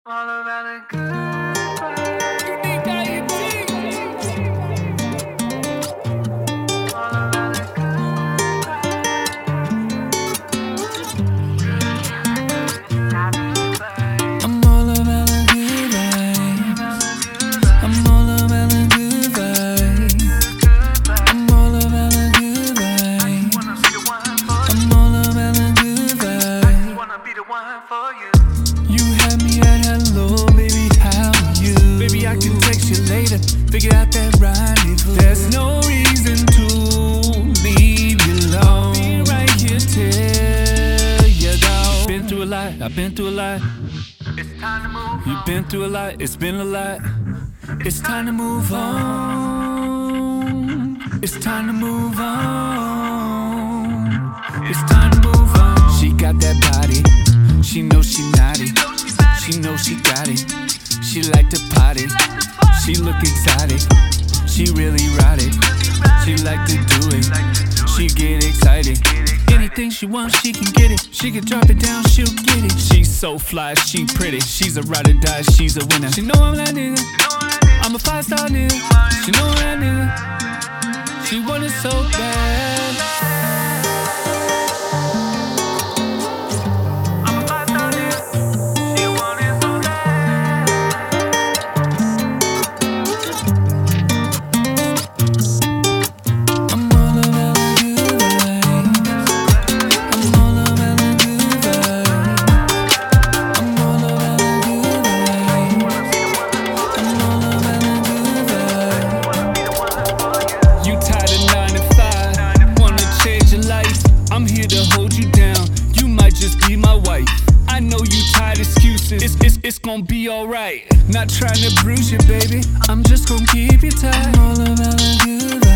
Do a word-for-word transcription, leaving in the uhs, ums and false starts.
All about the good vibes. Unique I N T. All about the good vibes. I'm all about the good vibes. I'm all about the good vibes. I'm all about the good vibes. I'm all about the good vibes. Wanna be the one for you. You had me at hello, baby, how are you? Baby, I can text you later, figure out that rendezvous. There's no reason to leave you alone. Be right here till you go. Been through a lot, I've been through a lot. It's time to move You've been through a lot, it's been a lot. It's time to move on. It's time to move on. It's time to move on. She got that body, she knows she naughty. She knows she got it. She like to party. She look exotic. She really erotic. She like to do it. She get excited. Anything she wants, she can get it. She can drop it down, she'll get it. She's so fly, she pretty. She's a ride or die, she's a winner. She know I'm that nigga. I'm a five star nigga. She know I'm that nigga. She want it so bad. I'm here to hold you down, you might just be my wife. I know you tired excuses, it's, it's, it's gonna be alright. Not trying to bruise you, baby, I'm just gonna keep you tight. I'm all about the good